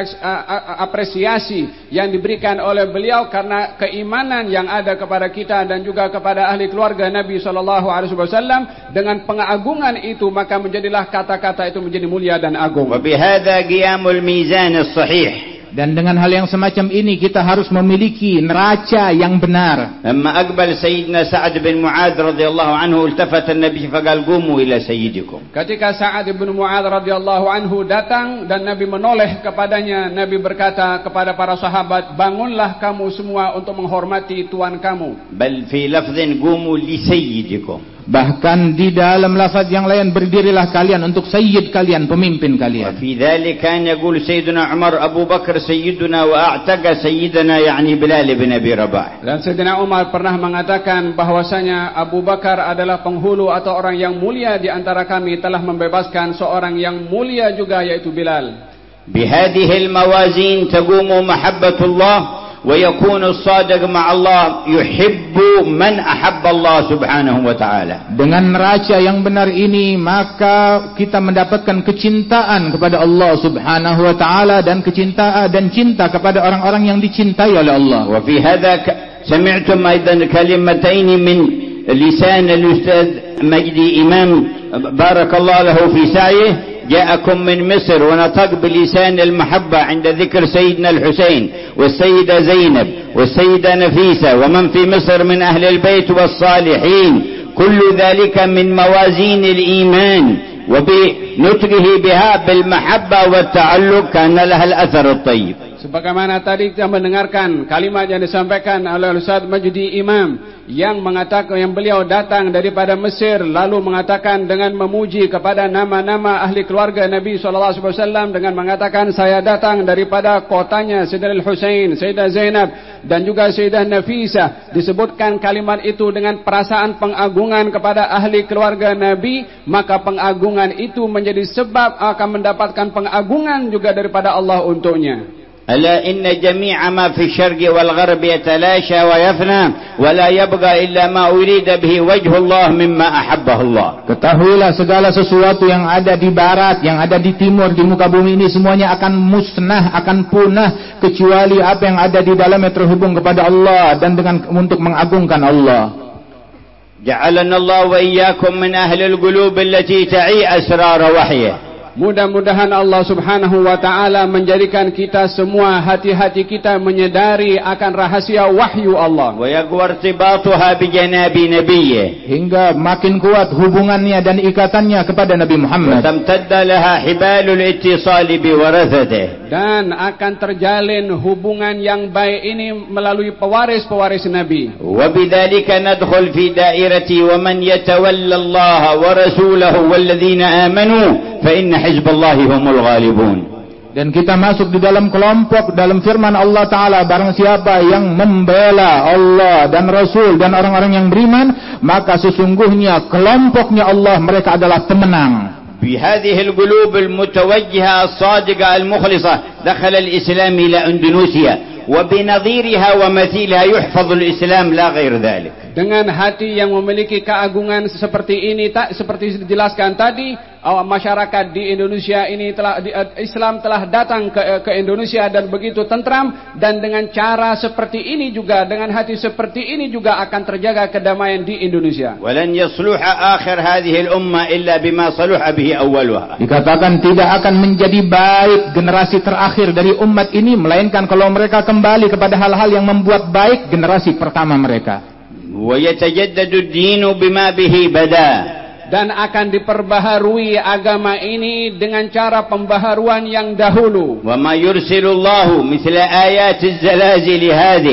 apresiasi yang diberikan oleh beliau karena keimanan yang ada kepada kita dan juga kepada ahli keluarga Nabi sallallahu alaihi wasallam. Dengan pengagungan itu maka menjadilah kata-kata itu menjadi mulia dan agung. Wa bihadza qiyamul mizan as-sahih. Dan dengan hal yang semacam ini kita harus memiliki neraca yang benar. Amma aqbal Sayyidina Sa'ad bin Mu'adz radhiyallahu anhu iltafata an-nabi faqala qumu ila sayyidikum. Ketika Sa'ad bin Mu'adz radhiyallahu anhu datang dan Nabi menoleh kepadanya, Nabi berkata kepada para sahabat, bangunlah kamu semua untuk menghormati tuan kamu. Bal fi lafdhin qumu li sayyidikum. Bahkan di dalam lafaz yang lain, berdirilah kalian untuk sayyid kalian, pemimpin kalian. Fi dzalika kan yaqul Sayyidina Umar Abu Bakar sayyiduna wa a'taqa sayyidana, yani Bilal bin Abi Rabah. Dan Sayyidina Umar pernah mengatakan bahwasanya Abu Bakar adalah penghulu atau orang yang mulia di antara kami, telah membebaskan seorang yang mulia juga, yaitu Bilal. Bihadhihi al-mawazin taqumu mahabbatullah ويكون الصادق مع الله يحب من أحب الله سبحانه وتعالى. Dengan neraca yang benar ini maka kita mendapatkan kecintaan kepada Allah Subhanahu wa taala, dan kecintaan dan cinta kepada orang-orang yang dicintai oleh Allah. وفي هذا سمعتم أيضا كلمتين من لسان الأستاذ مجدي إمام بارك الله له في سعيه. جاءكم من مصر ونطق بلسان المحبة عند ذكر سيدنا الحسين والسيدة زينب والسيدة نفيسة ومن في مصر من أهل البيت والصالحين. كل ذلك من موازين الإيمان، وبنطقه بها بالمحبة والتعلق كان لها الأثر الطيب. Sebagaimana tadi kita mendengarkan kalimat yang disampaikan oleh Ustaz Majdi Imam yang mengatakan, yang beliau datang daripada Mesir lalu mengatakan dengan memuji kepada nama-nama ahli keluarga Nabi sallallahu alaihi wasallam dengan mengatakan saya datang daripada kotanya Sayyidina Al-Husain, Sayyidah Zainab dan juga Sayyidah Nafisah. Disebutkan kalimat itu dengan perasaan pengagungan kepada ahli keluarga Nabi, maka pengagungan itu menjadi sebab akan mendapatkan pengagungan juga daripada Allah untuknya. ألا إن جميع ما في الشرق والغرب يتلاشى ويفنى ولا يبقى إلا ما أريد به وجه الله مما أحبه الله. Ketahuilah segala sesuatu yang ada di barat, yang ada di timur, di muka bumi ini semuanya akan musnah, akan punah kecuali apa yang ada di dalamnya terhubung kepada Allah dan dengan untuk mengagungkan Allah. جعلنا الله وإياكم من أهل القلوب التي تعي أسرار وحيه. Mudah-mudahan Allah subhanahu wa ta'ala menjadikan kita semua hati-hati kita menyedari akan rahasia wahyu Allah. Hingga makin kuat hubungannya dan ikatannya kepada Nabi Muhammad. Dan akan terjalin hubungan yang baik ini melalui pewaris-pewaris Nabi. وبذلك ندخل في دائرة ومن يتولى الله ورسوله والذين آمنوا فإن حزب الله هم الغالبون. Dan kita masuk di dalam kelompok dalam firman Allah Ta'ala, barang siapa yang membela Allah dan Rasul dan orang-orang yang beriman, maka sesungguhnya kelompoknya Allah, mereka adalah pemenang. بهذه القلوب المتوجهة الصادقة المخلصة دخل الإسلام إلى أندونيسيا وبنظيرها ومثيلها يحفظ الإسلام لا غير ذلك. Dengan hati yang memiliki keagungan seperti ini, tak seperti dijelaskan tadi, masyarakat di Indonesia ini telah di, Islam telah datang ke, ke Indonesia dan begitu tentram, dan dengan cara seperti ini juga, dengan hati seperti ini juga akan terjaga kedamaian di Indonesia. ولن يصلح آخر هذه الأمة إلا بما صلح به أولها. Dikatakan tidak akan menjadi baik generasi terakhir dari umat ini melainkan kalau mereka kembali kepada hal-hal yang membuat baik generasi pertama mereka. ويتجدد الدين بما به بدا. Dan akan diperbaharui agama ini dengan cara pembaharuan yang dahulu. وما يرسل الله مثل آيات الزلازل هذه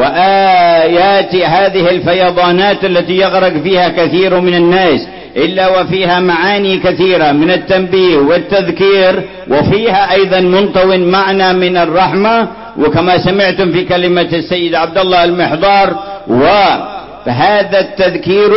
وآيات هذه الفيضانات التي يغرق فيها كثير من الناس إلا وفيها معاني كثيرة من التنبيه والتذكير وفيها أيضا منطوي معنى من الرحمة، وكما سمعتم في كلمة السيد عبد الله المحضار، وهذا التذكير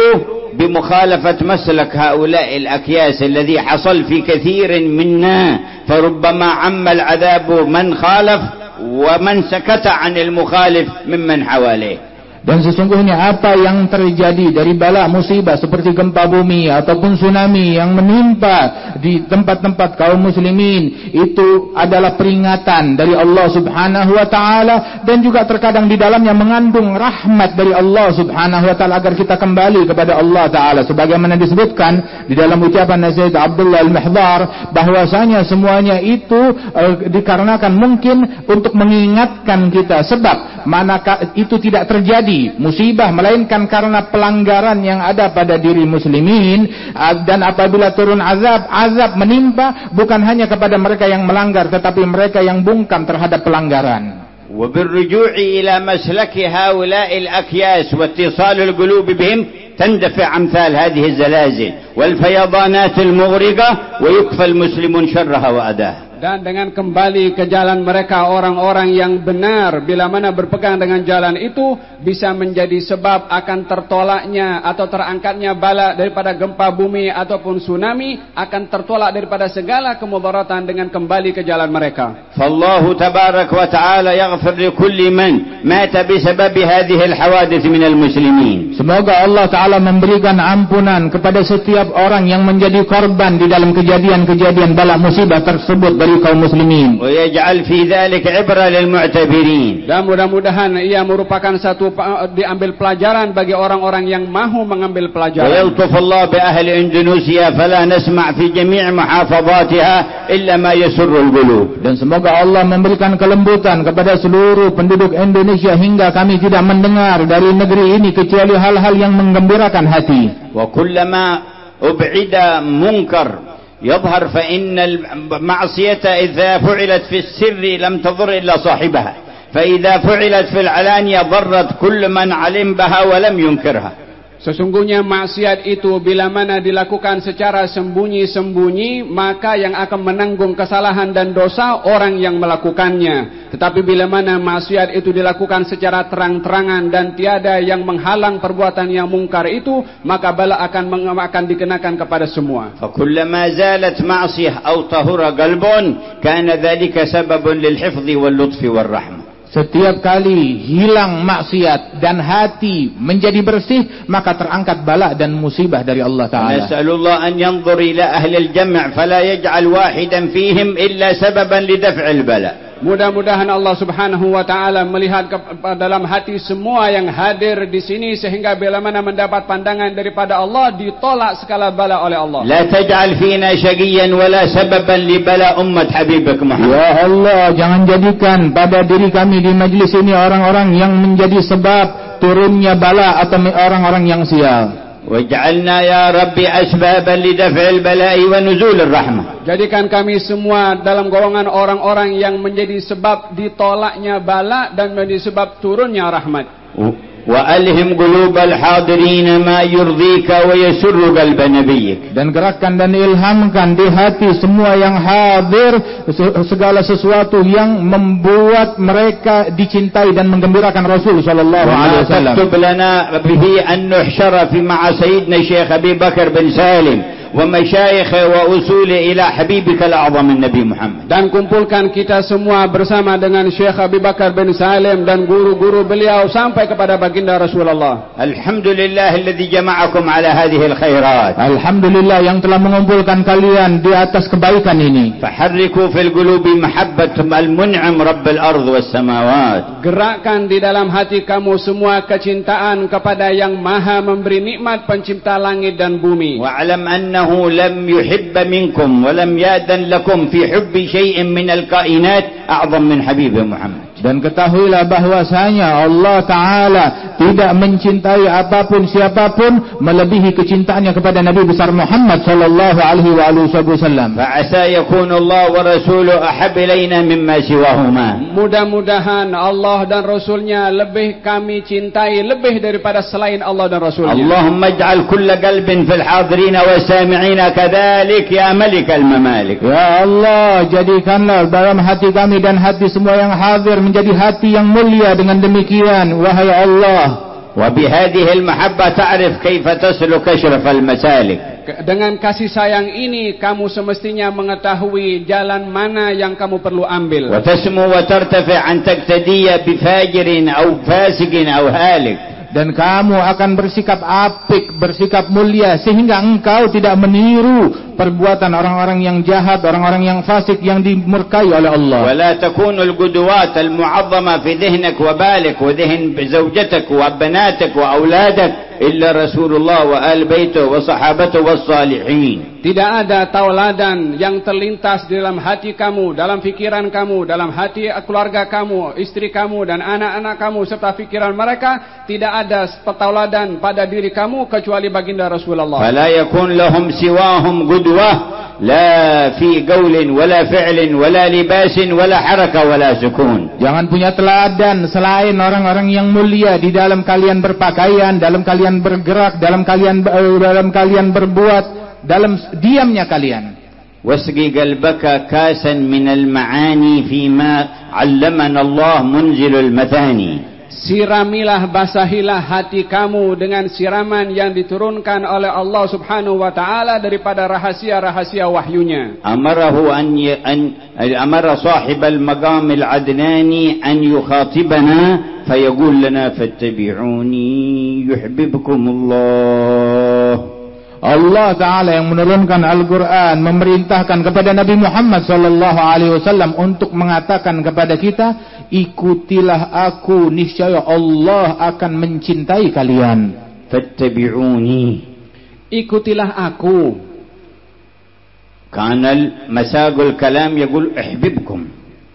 بمخالفة مسلك هؤلاء الأكياس الذي حصل في كثير منا، فربما عم العذاب من خالف ومن سكت عن المخالف ممن حواليه. Dan sesungguhnya apa yang terjadi dari bala musibah seperti gempa bumi ataupun tsunami yang menimpa di tempat-tempat kaum muslimin itu adalah peringatan dari Allah Subhanahu wa taala, dan juga terkadang di dalamnya mengandung rahmat dari Allah Subhanahu wa taala agar kita kembali kepada Allah taala, sebagaimana disebutkan di dalam ucapan Sayyid Abdullah Al-Mihdar bahwasanya semuanya itu uh, dikarenakan mungkin untuk mengingatkan kita, sebab manakah itu tidak terjadi musibah melainkan karena pelanggaran yang ada pada diri muslimin, dan apabila turun azab, azab menimpa bukan hanya kepada mereka yang melanggar tetapi mereka yang bungkam terhadap pelanggaran. وبالرجوع إلى مسلك هؤلاء الأكياس واتصال القلوب بهم تندفع أمثال هذه الزلازل والفيضانات المغرقة ويكفى المسلمون شرها وأداها. Dan dengan kembali ke jalan mereka orang-orang yang benar, bila mana berpegang dengan jalan itu bisa menjadi sebab akan tertolaknya atau terangkatnya bala daripada gempa bumi ataupun tsunami, akan tertolak daripada segala kemudaratan dengan kembali ke jalan mereka. Fallahu tabarak wa ta'ala yaghfir li kulli man mata bisabab hadhihi alhawadith min almuslimin. Semoga Allah taala memberikan ampunan kepada setiap orang yang menjadi korban di dalam kejadian-kejadian bala musibah tersebut dari kaum muslimin. ويجعل في ذلك عبرة للمعتبرين. Dan mudah-mudahan ia merupakan satu diambil pelajaran bagi orang-orang yang mahu mengambil pelajaran. ويلطف الله بأهل إندونيسيا فلا نسمع في جميع محافظاتها إلا ما يسر القلوب. Dan semoga Allah memberikan kelembutan kepada seluruh penduduk Indonesia hingga kami tidak mendengar dari negeri ini kecuali hal-hal yang menggembirakan hati. وكلما أبعد منكر يظهر فإن المعصية إذا فعلت في السر لم تضر إلا صاحبها، فإذا فعلت في العلانية ضرت كل من علم بها ولم ينكرها. Sesungguhnya maksiat itu bila mana dilakukan secara sembunyi-sembunyi, maka yang akan menanggung kesalahan dan dosa orang yang melakukannya. Tetapi bila mana maksiat itu dilakukan secara terang-terangan dan tiada yang menghalang perbuatan yang mungkar itu, maka bala akan akan dikenakan kepada semua. فكلما زالت معصية أو طهر قلب كان ذلك سبب للحفظ واللطف والرحمة. Setiap kali hilang maksiat dan hati menjadi bersih, maka terangkat bala dan musibah dari Allah Ta'ala. Nas'alullah an yanzur ila ahli al-jam' fala yaj'al wahidan fihim illa sababan lidaf'il bala. Mudah-mudahan Allah Subhanahu wa taala melihat ke dalam hati semua yang hadir di sini, sehingga bila mana mendapat pandangan daripada Allah, ditolak segala bala oleh Allah. La taj'al fina syaqiyyan wala sababan li bala ummat habibik Muhammad. Ya Allah, jangan jadikan pada diri kami di majlis ini orang-orang yang menjadi sebab turunnya bala atau orang-orang yang sial. Waj'alna ya Rabbi asbaban lidaf'il bala'i wa nuzulur rahmah. Jadikan kami semua dalam golongan orang-orang yang menjadi sebab ditolaknya bala dan menjadi sebab turunnya rahmat. Wa alhim qulubal hadirin ma yurdika wa yasurru qalba nabiyyik. Dan gerakkan dan ilhamkan di hati semua yang hadir segala sesuatu yang membuat mereka dicintai dan menggembirakan Rasul sallallahu alaihi wasallam. Taktub lana bihi an nuhsyara fi ma'a sayyidina Syekh Abi Bakar bin Salim wa masyayikh wa usuli ila habibika al-a'zam Nabi Muhammad. Dan kumpulkan kita semua bersama dengan Syekh Abi Bakar bin Salim dan guru-guru beliau sampai kepada baginda Rasulullah. Alhamdulillah alladhi jama'akum ala hadhihi al-khairat. Alhamdulillah yang telah mengumpulkan kalian di atas kebaikan ini. Faharriku fil qulubi mahabbatum al-mun'im rabbil ardh was samawat. Gerakkan di dalam hati kamu semua kecintaan kepada yang maha memberi nikmat, pencipta langit dan bumi. Wa'lam anna لم يحب منكم ولم يأذن لكم في حب شيء من الكائنات أعظم من حبيب محمد. Dan ketahuilah bahwasanya Allah Ta'ala tidak mencintai apapun siapapun melebihi kecintaannya kepada Nabi besar Muhammad sallallahu alaihi wasallam. Fa'asa yakunu Allah wa rasuluhu ahab ilaina mimma siwahuma. Mudah-mudahan Allah dan Rasulnya lebih kami cintai lebih daripada selain Allah dan Rasulnya. Allahumma ij'al kulla qalbin fil hadirin wa sami'ina kadzalik ya malikal mamalik. Ya Allah, jadikanlah dalam hati kami dan hati semua yang hadir menjadi hati yang mulia dengan demikian, wahai Allah. Wa bihadhihi al-mahabbah ta'rif kaifa tasluk ashraf al-masalik. Dengan kasih sayang ini kamu semestinya mengetahui jalan mana yang kamu perlu ambil. Wa tasmu wa tartafi' an taqtadiyya bi fajirin aw fasiqin aw halik. Dan kamu akan bersikap apik, bersikap mulia, sehingga engkau tidak meniru perbuatan orang-orang yang jahat, orang-orang yang fasik yang dimurkai oleh Allah. ولا تكون القدوات المعظمة في ذهنك وبالك وذهن زوجتك وبناتك وأولادك إلا رسول الله وآل بيته وصحابته والصالحين. Tidak ada tauladan yang terlintas di dalam hati kamu, dalam fikiran kamu, dalam hati keluarga kamu, istri kamu dan anak-anak kamu serta fikiran mereka. Tidak ada tauladan pada diri kamu kecuali baginda Rasulullah. فلا يكون لهم سواهم قدوة لا في قول ولا فعل ولا لباس ولا حركة ولا سكون. Jangan punya teladan selain orang-orang yang mulia di dalam kalian berpakaian, dalam kalian bergerak, dalam kalian dalam kalian berbuat, dalam diamnya kalian. واسقي قلبك كاسا من المعاني فيما علمنا الله منزل المثاني. Siramilah, basahilah hati kamu dengan siraman yang diturunkan oleh Allah Subhanahu wa taala daripada rahasia-rahasia wahyunya. Amarahu an an amara sahib al-maqam al-adnani an yukhatibana fayaqul lana fattabi'uni yuhibbukumullah. Allah Ta'ala yang menurunkan Al-Quran memerintahkan kepada Nabi Muhammad sallallahu alaihi wasallam untuk mengatakan kepada kita, ikutilah aku, niscaya Allah akan mencintai kalian. Fattabi'uni, ikutilah aku. Kanal masagul kalam yaqul ihbibkum.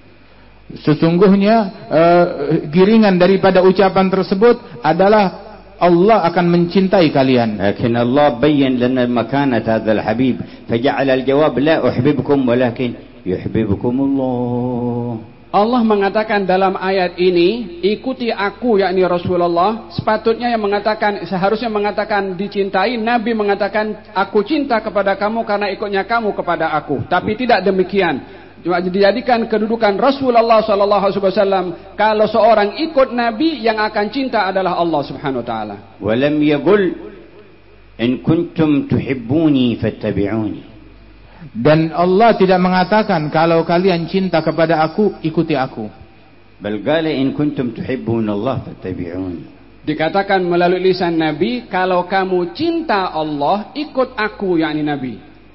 Sesungguhnya uh, giringan daripada ucapan tersebut adalah Allah akan mencintai kalian. لكن الله بين لنا مكانة هذا الحبيب فجعل الجواب لا أحببكم ولكن يحببكم الله. Allah mengatakan dalam ayat ini, ikuti aku yakni Rasulullah. Sepatutnya yang mengatakan, seharusnya mengatakan dicintai. Nabi mengatakan aku cinta kepada kamu karena ikutnya kamu kepada aku. Tapi tidak demikian. Dijadikan kedudukan Rasulullah sallallahu alaihi wasallam. Kalau seorang ikut Nabi, yang akan cinta adalah Allah Subhanahu wa taala. ولم يقل إن كنتم تحبوني فاتبعوني. Dan Allah tidak mengatakan kalau kalian cinta kepada aku, ikuti aku. بل قال إن كنتم تحبون الله فاتبعوني. Dikatakan melalui lisan Nabi, kalau kamu cinta Allah, ikut aku yakni Nabi.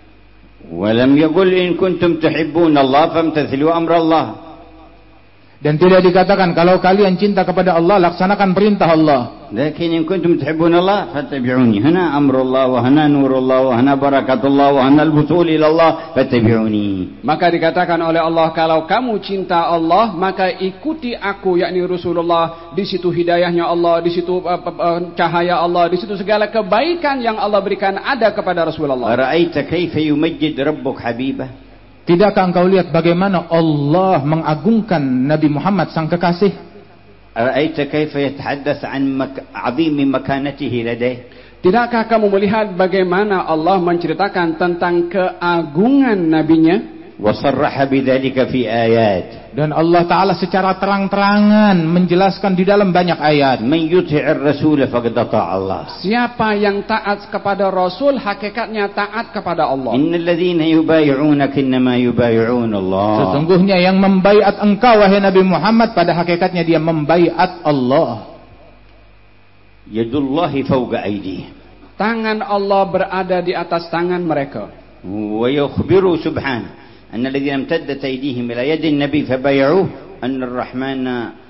ولم يقل إن كنتم تحبون الله فامتثلوا أمر الله. Dan tidak dikatakan kalau kalian cinta kepada Allah, laksanakan perintah Allah. لكن إن كنتم تحبون الله فاتبعوني. هنا أمر الله وهنا نور الله وهنا بركة الله وهنا الوصول إلى الله فاتبعوني. Maka dikatakan oleh Allah, kalau kamu cinta Allah, maka ikuti aku yakni Rasulullah. Di situ hidayahnya Allah, di situ uh, uh, cahaya Allah, di situ segala kebaikan yang Allah berikan ada kepada Rasulullah. أرأيت كيف يمجد ربك حبيبه. Tidakkah engkau lihat bagaimana Allah mengagungkan Nabi Muhammad sang kekasih? أرأيت كيف يتحدث عن مك... عظيم مكانته لديه. Tidakkah kamu melihat bagaimana Allah menceritakan tentang keagungan nabinya? وصرح بذلك في آيات. Dan Allah Ta'ala secara terang-terangan menjelaskan di dalam banyak ayat. من يطع الرسول فقد أطاع الله. Siapa yang taat kepada Rasul, hakikatnya taat kepada Allah. إن الذين يبايعونك إنما يبايعون الله. Sesungguhnya yang membaiat engkau wahai Nabi Muhammad, pada hakikatnya dia membaiat Allah. يد الله فوق أيديهم. Tangan Allah berada di atas tangan mereka. ويخبر سبحانه أن الذين امتدت أيديهم إلى يد النبي فبايعوه أن الرحمن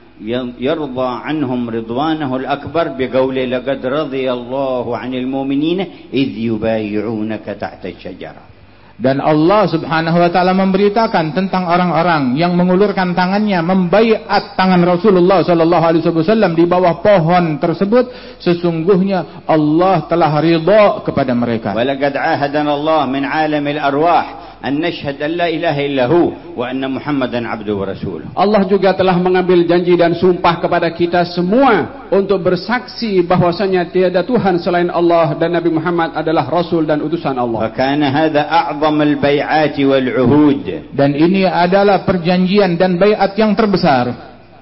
يرضى عنهم رضوانه الأكبر بقوله لقد رضي الله عن المؤمنين إذ يبايعونك تحت الشجرة. Dan Allah Subhanahu wa taala memberitakan tentang orang-orang yang mengulurkan tangannya membaiat tangan Rasulullah sallallahu alaihi wasallam di bawah pohon tersebut, sesungguhnya Allah telah ridha kepada mereka. ولقد عاهدنا الله من عالم الأرواح أن نشهد أن لا إله إلا هو وأن محمدا عبده ورسوله. Allah juga telah mengambil janji dan sumpah kepada kita semua untuk bersaksi bahwasanya tiada Tuhan selain Allah dan Nabi Muhammad adalah Rasul dan utusan Allah. فكان هذا أعظم البيعات والعهود. Dan ini adalah perjanjian dan baiat yang terbesar.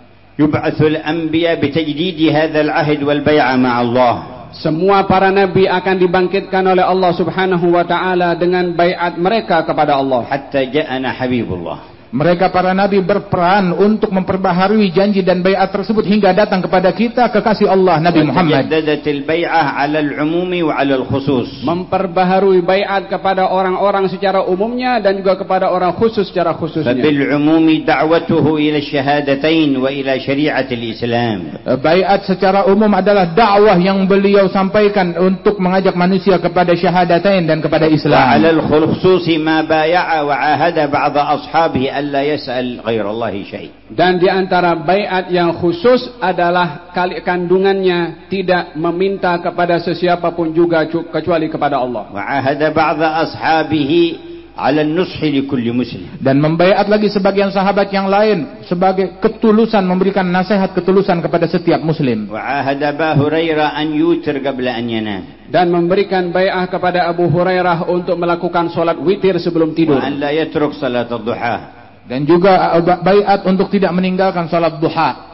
يبعث الأنبياء بتجديد هذا العهد والبيعة مع الله. Semua para nabi akan dibangkitkan oleh Allah Subhanahu wa taala dengan baiat mereka kepada Allah. حتى جاءنا حبيب الله. Mereka para nabi berperan untuk memperbaharui janji dan baiat tersebut hingga datang kepada kita kekasih Allah Nabi Muhammad. وتجددت البيعة على العموم وعلى الخصوص. Memperbaharui baiat kepada orang-orang secara umumnya dan juga kepada orang khusus secara khususnya. فبالعموم دعوته إلى الشهادتين وإلى شريعة الإسلام. Baiat secara umum adalah dakwah yang beliau sampaikan untuk mengajak manusia kepada syahadatain dan kepada Islam. وعلى الخصوص ما بايع وعاهد بعض أصحابه ألا يسأل غير الله شيء. Dan di antara baiat yang khusus adalah kali kandungannya tidak meminta kepada sesiapapun juga kecuali kepada Allah. وعاهد بعض أصحابه على النصح لكل مسلم. Dan membaiat lagi sebagian sahabat yang lain sebagai ketulusan, memberikan nasihat ketulusan kepada setiap muslim. وعاهد أبا هريرة أن يوتر قبل أن ينام. Dan memberikan bai'ah kepada Abu Hurairah untuk melakukan solat witir sebelum tidur. وأن لا يترك صلاة الضحى. Dan juga baiat untuk tidak meninggalkan salat duha.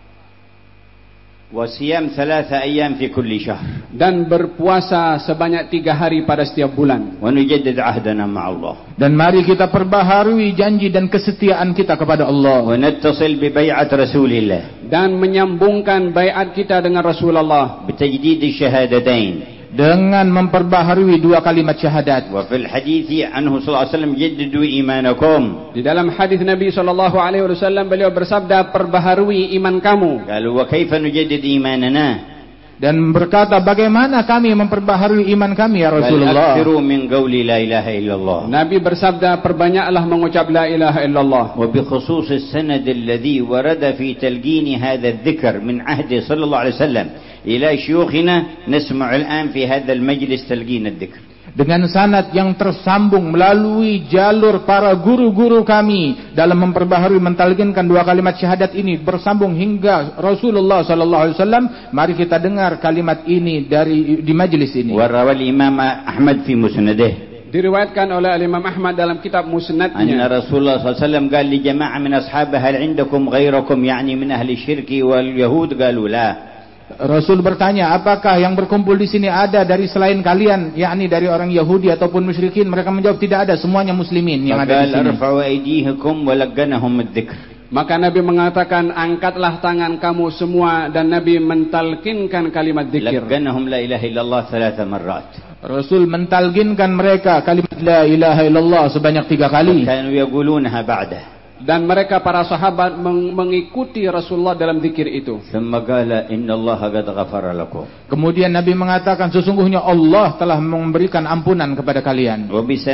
وصيام ثلاثة أيام في كل شهر. Dan berpuasa sebanyak tiga hari pada setiap bulan. ونجدد عهدنا مع الله. Dan mari kita perbaharui janji dan kesetiaan kita kepada Allah. ونتصل ببيعة رسول الله. Dan menyambungkan baiat kita dengan Rasulullah. بتجديد الشهادتين. Dengan memperbaharui dua kalimat syahadat. وفي الحديث عنه صلى الله عليه وسلم جددوا إيمانكم. Di dalam hadis Nabi sallallahu alaihi wasallam beliau bersabda, perbaharui iman kamu. قالوا وكيف نجدد إيماننا؟ Dan berkata, bagaimana kami memperbaharui iman kami ya Rasulullah? أكثروا من قول لا إله إلا الله. Nabi bersabda, perbanyaklah mengucap la ilaha illallah. وبخصوص السند الذي ورد في تلقين هذا الذكر من عهد صلى الله عليه وسلم إلى شيوخنا نسمع الآن في هذا المجلس تلقين الذكر. Dengan sanad yang tersambung melalui jalur para guru-guru kami dalam memperbaharui mentalkinkan dua kalimat syahadat ini bersambung hingga Rasulullah sallallahu alaihi wasallam. Mari kita dengar kalimat ini dari di majlis ini. Warawal Imam Ahmad fi musnadih, diriwayatkan oleh Imam Ahmad dalam kitab musnadnya, anna Rasulullah sallallahu alaihi wasallam qala li jama'ah min ashabihi hal 'indakum ghayrakum yani min ahli syirki wal yahud, qalu la. Rasul bertanya, apakah yang berkumpul di sini ada dari selain kalian, yakni dari orang Yahudi ataupun musyrikin? Mereka menjawab tidak ada, semuanya muslimin yang ada di sini. Maka Nabi mengatakan, angkatlah tangan kamu semua, dan Nabi mentalkinkan kalimat dzikir. Rasul mentalkinkan mereka kalimat la ilaha illallah sebanyak tiga kali. Dan mereka para sahabat meng mengikuti Rasulullah dalam zikir itu. Kemudian Nabi mengatakan, sesungguhnya Allah telah memberikan ampunan kepada kalian.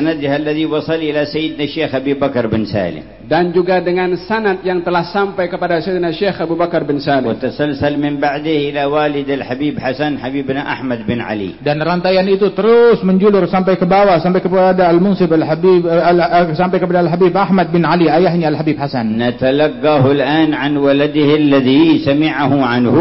Dan juga dengan sanad yang telah sampai kepada Sayyidina Syekh Abu Bakar bin Salim. Dan rantaian itu terus menjulur sampai ke bawah, sampai kepada Al-Munsib Al-Habib, al sampai kepada Al-Habib Ahmad bin Ali, ayahnya Al-Habib Hasan. نتلقاه الآن عن ولده الذي سمعه عنه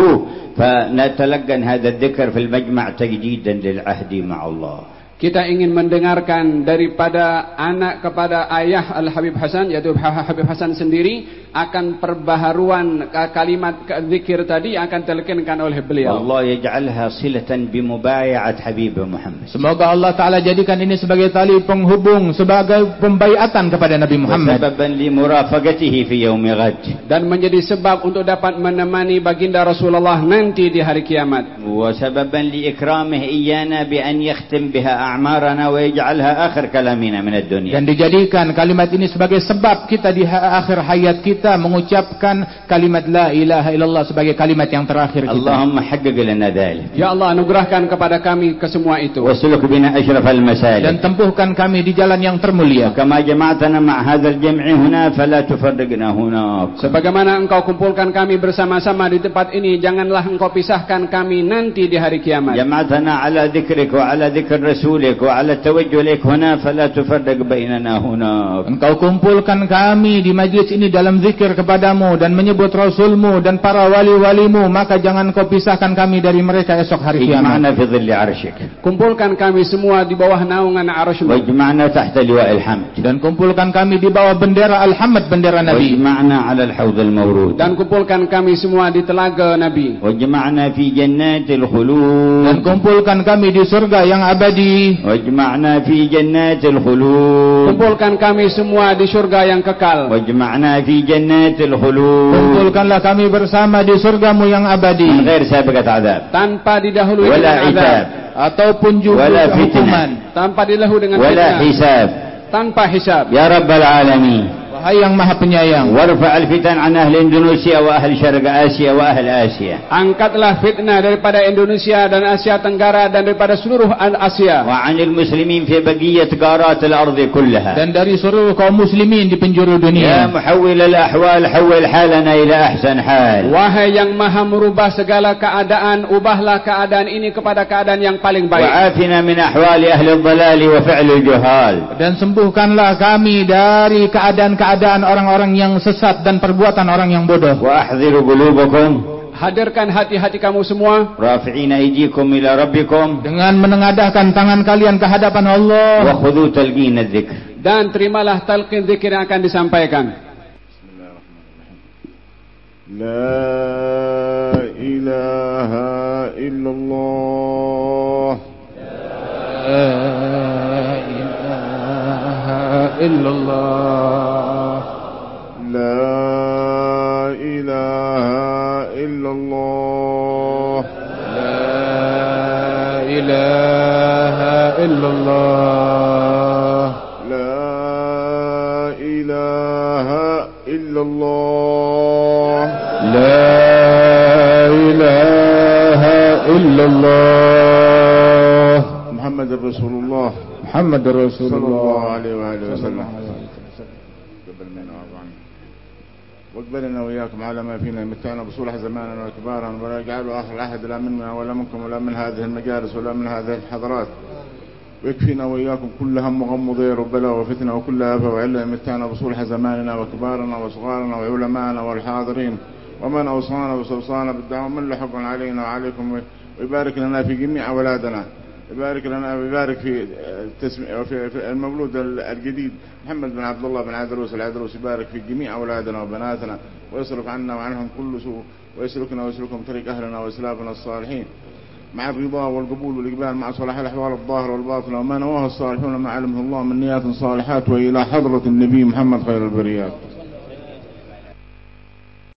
فنتلقى هذا الذكر في المجمع تجديدا للعهد مع الله. Kita ingin mendengarkan daripada anak kepada ayah Al-Habib Hasan, yaitu Habib Hasan sendiri, akan perbaharuan kalimat zikir tadi akan telkinkan oleh beliau. Allah yaj'alha silatan bimubay'at Habib Muhammad. Semoga Allah Taala jadikan ini sebagai tali penghubung, sebagai pembaiatan kepada Nabi Muhammad. Sababan li murafaqatihi fi yaum ghad. Dan menjadi sebab untuk dapat menemani baginda Rasulullah nanti di hari kiamat. Wa sababan li ikramihi iyana bi an yakhtim biha a'marana wa yaj'alha akhir kalamina min ad-dunya. Dan dijadikan kalimat ini sebagai sebab kita di akhir hayat kita mengucapkan kalimat la ilaha illallah sebagai kalimat yang terakhir kita. Allahumma haqqiq lana dhalik. Ya Allah, anugerahkan kepada kami kesemua itu. Wasluk bina asyrafal masalik. Dan tempuhkan kami di jalan yang termulia. Kama jama'tana ma' hadzal jam'i huna fala tufarriqna hunak. Sebagaimana engkau kumpulkan kami bersama-sama di tempat ini, janganlah engkau pisahkan kami nanti di hari kiamat. Jama'tana ala dzikrik wa ala dzikr rasulik wa ala tawajjuh ilaik huna fala tufarriq bainana hunak. Engkau kumpulkan kami di majlis ini dalam zikir kepadamu dan menyebut Rasulmu dan para wali-walimu, maka jangan kau pisahkan kami dari mereka esok hari kiamat. Ijma'na fi dhilli arsyik. Kumpulkan kami semua di bawah naungan arsymu. Wajma'na tahta liwa'il hamd. Dan kumpulkan kami di bawah bendera Al-Hamd, bendera Nabi. Wajma'na 'ala al-hawd al-mawrud. Dan kumpulkan kami semua di telaga Nabi. Wajma'na fi jannatil khulud. Dan kumpulkan kami di surga yang abadi. Wajma'na fi jannatil khulud. Kumpulkan kami semua di surga yang kekal. Wajma'na fi jannatil khulud. Kumpulkanlah kami bersama di surgamu yang abadi. Ghair sabiqat azab. Tanpa didahului dengan azab ataupun juga wala hukuman. Tanpa didahului dengan wala hisab. Tanpa hisab. Ya Rabbal Alamin. Wahai yang maha penyayang, warfa' al-fitan an ahli Indonesia wa ahli Syarq Asia wa ahli Asia. Angkatlah fitnah daripada Indonesia dan Asia Tenggara dan daripada seluruh Asia. Wa 'anil muslimin fi baqiyat qarat al-ardh kullaha. Dan dari seluruh kaum muslimin di penjuru Ya dunia. muhawwil al-ahwal hawwil halana ila ahsan hal. Wahai yang maha merubah segala keadaan, ubahlah keadaan ini kepada keadaan yang paling baik. Wa afina min ahwali ahli ad-dhalal wa fi'l al-juhal. Dan sembuhkanlah kami dari keadaan keadaan orang-orang yang sesat dan perbuatan orang yang bodoh. Wa ahdhiru qulubakum. Hadirkan hati-hati kamu semua. Rafi'ina aydikum ila rabbikum. Dengan menengadahkan tangan kalian ke hadapan Allah. Wa khudhu talqin adz-dzikr. Dan terimalah talqin zikir yang akan disampaikan. La ilaha illallah. La ilaha illallah. La ilaha illallah. La ilaha illallah. La ilaha illallah. La ilaha illallah. Muhammadur Rasulullah. Muhammadur Rasulullah sallallahu alaihi wa alihi wasallam. واقبلنا وإياكم على ما فينا متعنا بصلح زماننا وكبارنا، ولا يجعله آخر أحد لا منا ولا منكم ولا من هذه المجالس ولا من هذه الحضرات، ويكفينا وإياكم كل هم وغم وضير وبلاء وفتنة وكل آفة وعلة. متعنا بصلح زماننا وكبارنا وصغارنا وعلماءنا والحاضرين، ومن أوصانا وصوصانا بالدعوة من لحق علينا وعليكم، ويبارك لنا في جميع أولادنا، يبارك لنا ويبارك في في المولود الجديد محمد بن عبد الله بن عدروس العدروس، يبارك في جميع أولادنا وبناتنا، ويصرف عنا وعنهم كل سوء، ويسلكنا ويسلكهم طريق أهلنا وإسلافنا الصالحين، مع الرضا والقبول والإقبال، مع صلاح الأحوال الظاهرة والباطنة، وما نواه الصالحون ما علمه الله من نيات صالحات، وإلى حضرة النبي محمد خير البريات.